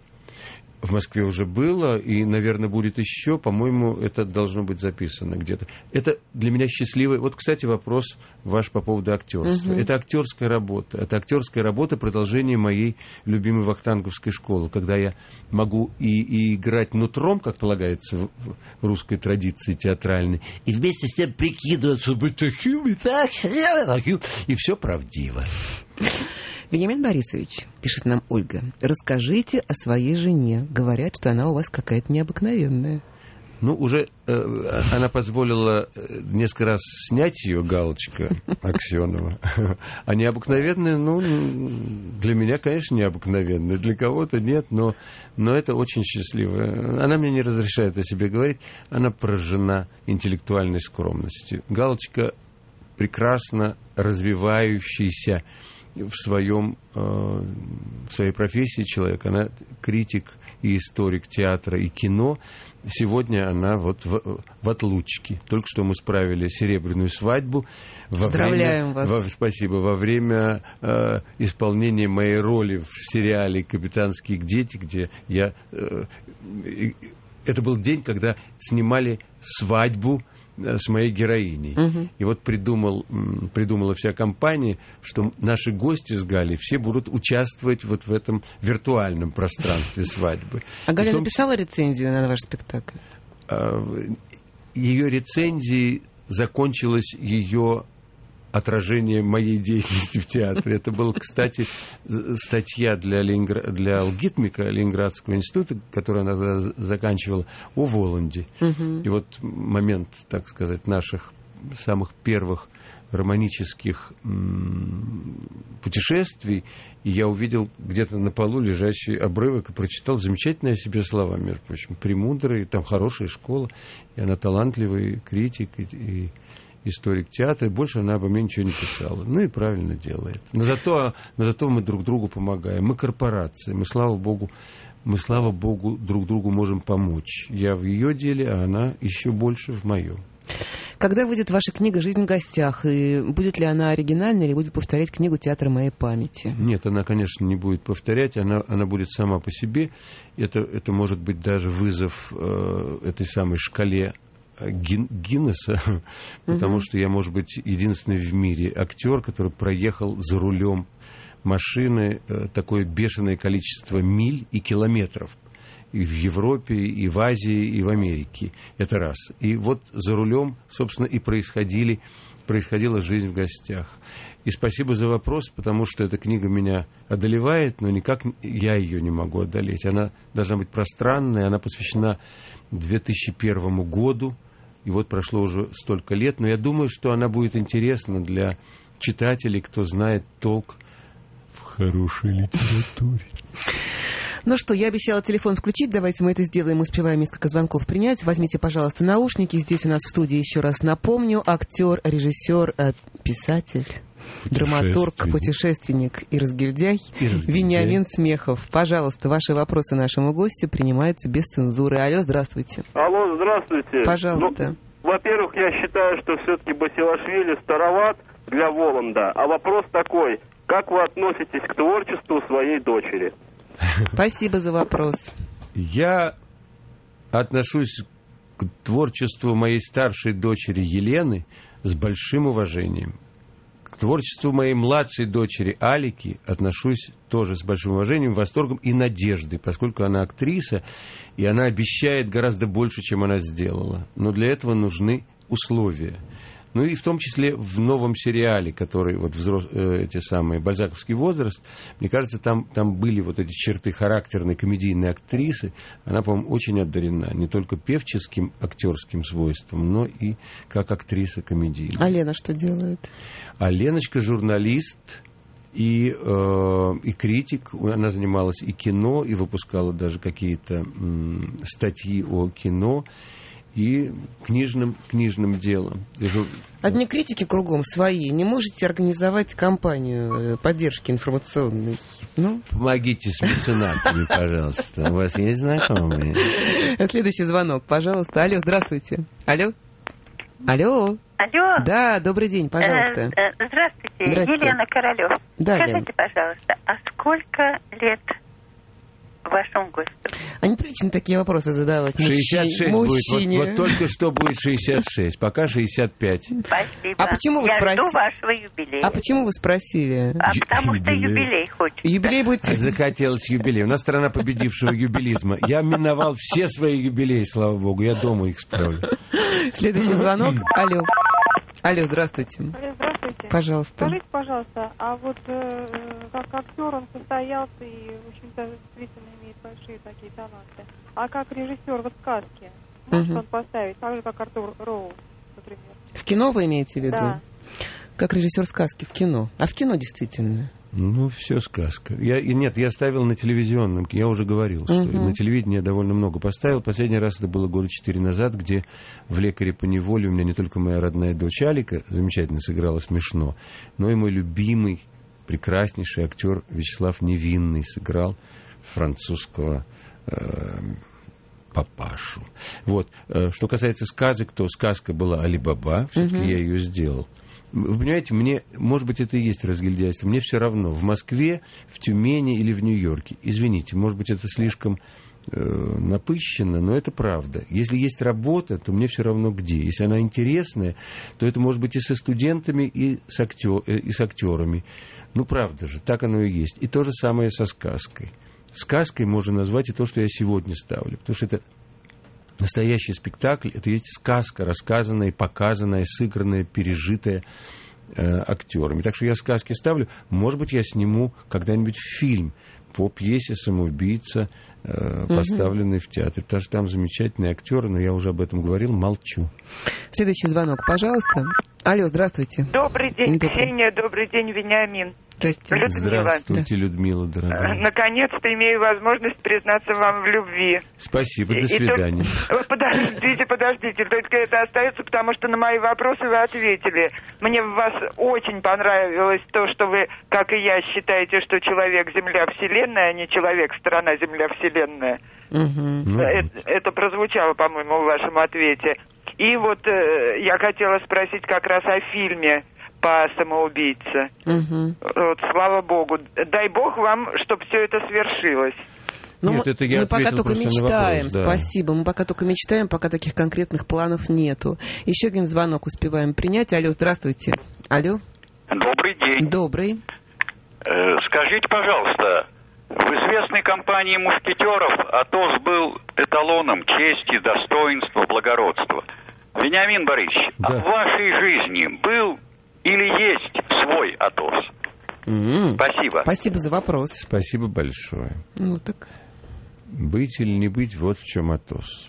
S1: В Москве уже было, и, наверное, будет еще. По-моему, это должно быть записано где-то. Это для меня счастливый... Вот, кстати, вопрос ваш по поводу актерства. Угу. Это актерская работа. Это актерская работа, продолжение моей любимой вахтанговской школы, когда я могу и, и играть нутром, как полагается в, в русской традиции театральной, и вместе с тем прикидываться, быть таким и так, и все правдиво.
S2: Вениамин Борисович, пишет нам Ольга, расскажите о своей жене. Говорят, что она у вас какая-то необыкновенная.
S1: Ну, уже э, она позволила несколько раз снять ее, галочка Аксенова. А необыкновенная, ну, для меня, конечно, необыкновенная. Для кого-то нет, но, но это очень счастливо. Она мне не разрешает о себе говорить. Она поражена интеллектуальной скромностью. Галочка прекрасно развивающийся в своем, э, в своей профессии человек. Она критик и историк театра и кино. Сегодня она вот в, в отлучке. Только что мы справили серебряную свадьбу. Во
S2: Поздравляем
S1: время,
S2: вас.
S1: Во, спасибо. Во время э, исполнения моей роли в сериале «Капитанские дети», где я... Э, это был день, когда снимали свадьбу с моей героиней. Uh-huh. И вот придумал, придумала вся компания, что наши гости с Галей все будут участвовать вот в этом виртуальном пространстве свадьбы.
S2: А Галя
S1: том...
S2: написала рецензию на ваш спектакль?
S1: Ее рецензии закончилось ее отражение моей деятельности в театре. Это была, кстати, статья для, Ленинград... для алгитмика Ленинградского института, которую она заканчивала, о Воланде. Угу. И вот момент, так сказать, наших самых первых романических м- путешествий, и я увидел где-то на полу лежащий обрывок и прочитал замечательные о себе слова, между прочим, премудрые, там хорошая школа, и она талантливый критик, и, и историк театра, и больше она обо мне ничего не писала. Ну и правильно делает. Но зато, но зато мы друг другу помогаем. Мы корпорация, мы, слава богу, мы, слава богу, друг другу можем помочь. Я в ее деле, а она еще больше в моем.
S2: Когда выйдет ваша книга «Жизнь в гостях», и будет ли она оригинальной, или будет повторять книгу «Театр моей памяти»?
S1: Нет, она, конечно, не будет повторять, она, она будет сама по себе. Это, это может быть даже вызов э, этой самой шкале Гин, Гиннесса, uh-huh. потому что я, может быть, единственный в мире актер, который проехал за рулем машины э, такое бешеное количество миль и километров. И в Европе, и в Азии, и в Америке. Это раз. И вот за рулем, собственно, и происходили, происходила жизнь в гостях. И спасибо за вопрос, потому что эта книга меня одолевает, но никак я ее не могу одолеть. Она должна быть пространная, она посвящена две тысячи первому году, и вот прошло уже столько лет, но я думаю, что она будет интересна для читателей, кто знает толк в хорошей литературе.
S2: Ну что, я обещала телефон включить, давайте мы это сделаем, успеваем несколько звонков принять. Возьмите, пожалуйста, наушники. Здесь у нас в студии, еще раз напомню, актер, режиссер, писатель, драматург, путешественник и разгильдяй, и разгильдяй Вениамин Смехов. Пожалуйста, ваши вопросы нашему гостю принимаются без цензуры. Алло, здравствуйте.
S9: Алло, здравствуйте.
S2: Пожалуйста.
S9: Ну, во-первых, я считаю, что все-таки Басилашвили староват для Воланда. А вопрос такой, как вы относитесь к творчеству своей дочери?
S2: Спасибо за вопрос.
S1: Я отношусь к творчеству моей старшей дочери Елены с большим уважением. К творчеству моей младшей дочери Алики отношусь тоже с большим уважением, восторгом и надеждой, поскольку она актриса, и она обещает гораздо больше, чем она сделала. Но для этого нужны условия. Ну и в том числе в новом сериале, который вот взрос, э, эти самые «Бальзаковский возраст», мне кажется, там, там были вот эти черты характерной комедийной актрисы. Она, по-моему, очень одарена не только певческим, актерским свойством, но и как актриса комедийная.
S2: А Лена что делает?
S1: А Леночка журналист и, э, и критик. Она занималась и кино, и выпускала даже какие-то м, статьи о кино. И книжным, книжным делом.
S2: Одни критики кругом свои. Не можете организовать кампанию поддержки информационной? Ну?
S1: Помогите с меценатами, пожалуйста. У вас есть знакомые?
S2: Следующий звонок, пожалуйста. Алло, здравствуйте. Алло? Алло?
S10: Алло.
S2: Да, добрый день, пожалуйста.
S10: Здравствуйте,
S2: Здравствуйте.
S10: Елена Королёв.
S2: Да,
S10: Скажите,
S2: Лен.
S10: пожалуйста, а сколько лет вашему гостю?
S2: А неприлично такие вопросы задавать
S1: шестьдесят шесть
S2: мужчине.
S1: будет. Вот, вот только что будет шестьдесят шесть, пока шестьдесят пять.
S10: Спасибо.
S2: А почему вы
S10: Я
S2: спросили?
S10: жду вашего юбилея.
S2: А почему вы спросили?
S10: А потому что
S1: Юбилей.
S10: юбилей хочется.
S2: Юбилей будет...
S1: Захотелось юбилей. У нас страна победившего юбилизма. Я миновал все свои юбилеи, слава богу. Я дома их справлю.
S2: Следующий звонок. Алло. Алло, здравствуйте.
S11: Алло, здравствуйте.
S2: Пожалуйста.
S11: Скажите, пожалуйста, а вот э, как актер он состоялся и, в общем-то, действительно имеет большие такие таланты. А как режиссер в сказке может
S2: Угу.
S11: он поставить, так же, как Артур Роуз, например?
S2: В кино вы имеете в виду?
S11: Да.
S2: Как режиссер сказки в кино. А в кино действительно?
S1: Ну, все сказка. Я, и нет, я ставил на телевизионном. Я уже говорил, что
S2: Угу.
S1: на телевидении я довольно много поставил. Последний раз это было года четыре назад, где в «Лекаре по неволе» у меня не только моя родная дочь Алика замечательно сыграла смешно, но и мой любимый, прекраснейший актер Вячеслав Невинный сыграл французского э, папашу. Вот. Что касается сказок, то сказка была «Али-Баба». Все-таки угу. я ее сделал. Вы понимаете, мне, может быть, это и есть разгильдяйство. Мне все равно, в Москве, в Тюмени или в Нью-Йорке. Извините, может быть, это слишком напыщенно, но это правда. Если есть работа, то мне все равно где. Если она интересная, то это может быть и со студентами, и с, актер, и с актерами. Ну, правда же, так оно и есть. И то же самое со сказкой. Сказкой можно назвать и то, что я сегодня ставлю, потому что это настоящий спектакль, это есть сказка, рассказанная, показанная, сыгранная, пережитая э, актерами. Так что я сказки ставлю. Может быть, я сниму когда-нибудь фильм по пьесе «Самоубийца», э, поставленный в театре. Потому что там замечательные актеры, но я уже об этом говорил, молчу.
S2: Следующий звонок, пожалуйста. Алло, здравствуйте.
S12: Добрый день,
S2: Добрый.
S12: Ксения, добрый день, Вениамин.
S2: Здравствуйте.
S12: Людмила.
S1: Здравствуйте, Людмила, дорогая.
S12: Наконец-то имею возможность признаться вам в любви.
S1: Спасибо, до
S12: И
S1: свидания.
S12: только... Подождите, подождите, только это остается, потому что на мои вопросы вы ответили. Мне в вас очень понравилось то, что вы, как и я, считаете, что человек — Земля Вселенная, а не человек — страна Земля Вселенная.
S2: Угу.
S12: Это, это прозвучало, по-моему, в вашем ответе. И вот э, я хотела спросить как раз о фильме по «Самоубийце».
S2: Угу.
S12: Вот, слава богу. Дай бог вам, чтобы все это свершилось.
S2: Ну,
S1: Нет,
S2: мы,
S1: это я
S2: мы пока только мечтаем,
S1: вопрос, да.
S2: Спасибо. Мы пока только мечтаем, пока таких конкретных планов нету. Еще один звонок успеваем принять. Алло, здравствуйте. Алло.
S13: Добрый день.
S2: Добрый.
S13: Э, скажите, пожалуйста, в известной компании мушкетеров Атос был эталоном чести, достоинства, благородства. Вениамин Борисович,
S1: да.
S13: А в вашей жизни был или есть свой Атос?
S2: Mm-hmm.
S13: Спасибо.
S2: Спасибо за вопрос.
S1: Спасибо большое.
S2: Ну так.
S1: Быть или не быть, вот в чем Атос.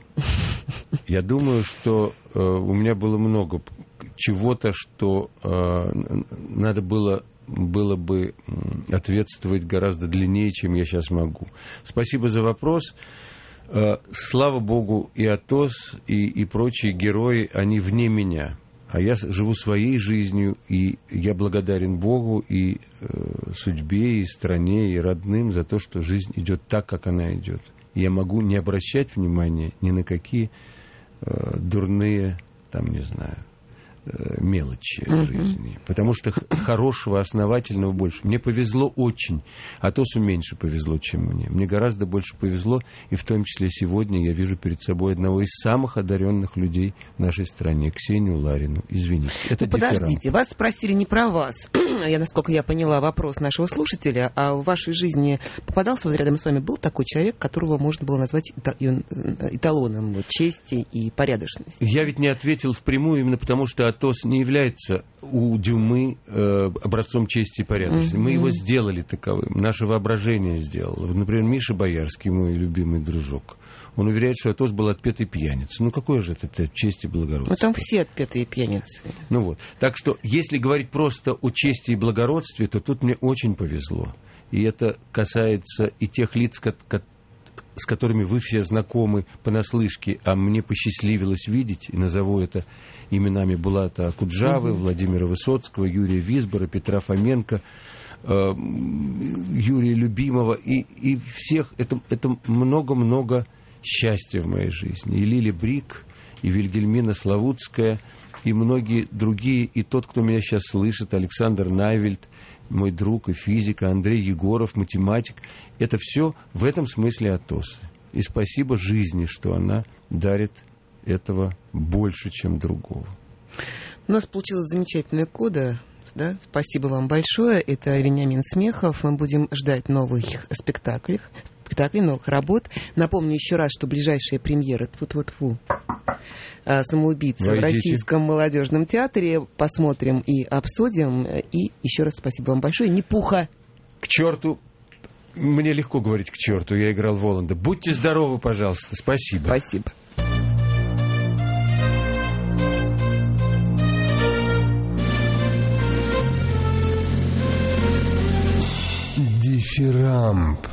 S1: Я думаю, что э, у меня было много чего-то, что э, надо было, было бы ответствовать гораздо длиннее, чем я сейчас могу. Спасибо за вопрос. Э, слава богу, и Атос, и, и прочие герои, они вне меня. А я живу своей жизнью, и я благодарен Богу, и э, судьбе, и стране, и родным за то, что жизнь идет так, как она идет. И я могу не обращать внимания ни на какие э, дурные, там, не знаю, э, мелочи uh-huh. жизни. Потому что хорошего, основательного больше. Мне повезло очень, а Атосу меньше повезло, чем мне. Мне гораздо больше повезло, и в том числе сегодня я вижу перед собой одного из самых одаренных людей в нашей стране, Ксению Ларину. Извините. Это
S2: ну, подождите, вас спросили не про вас. Я, насколько я поняла вопрос нашего слушателя, а в вашей жизни попадался вот рядом с вами был такой человек, которого можно было назвать эталоном вот, чести и порядочности?
S1: Я ведь не ответил впрямую именно потому, что Атос не является у Дюмы э, образцом чести и порядочности. Mm-hmm. Мы его сделали таковым. Наше воображение сделало. Например, Миша Боярский, мой любимый дружок, он уверяет, что Атос был отпетый пьяница. Ну, какое же это, это честь и благородство?
S2: Ну, там все отпетые пьяницы.
S1: Ну, вот. Так что, если говорить просто о чести и благородстве, то тут мне очень повезло. И это касается и тех лиц, с которыми вы все знакомы понаслышке, а мне посчастливилось видеть, и назову это именами Булата Акуджавы, угу. Владимира Высоцкого, Юрия Висбора, Петра Фоменко, э, Юрия Любимого, и, и всех, это, это много-много счастья в моей жизни. И Лили Брик, и Вильгельмина Славутская, и многие другие, и тот, кто меня сейчас слышит, Александр Найвельд, мой друг и физик, Андрей Егоров, математик. Это все в этом смысле Атос. И спасибо жизни, что она дарит этого больше, чем другого.
S2: У нас получилась замечательная кода. Да? Спасибо вам большое. Это Вениамин Смехов. Мы будем ждать новых спектаклей, спектаклей, новых работ. Напомню еще раз, что ближайшая премьера «Тьфу-тьфу-тьфу» «Самоубийца» в Российском молодежном театре. Посмотрим и обсудим. И еще раз спасибо вам большое. Не пуха.
S1: К черту. Мне легко говорить к черту. Я играл Воланда. Будьте здоровы, пожалуйста. Спасибо.
S2: Спасибо.
S4: Дифирамб.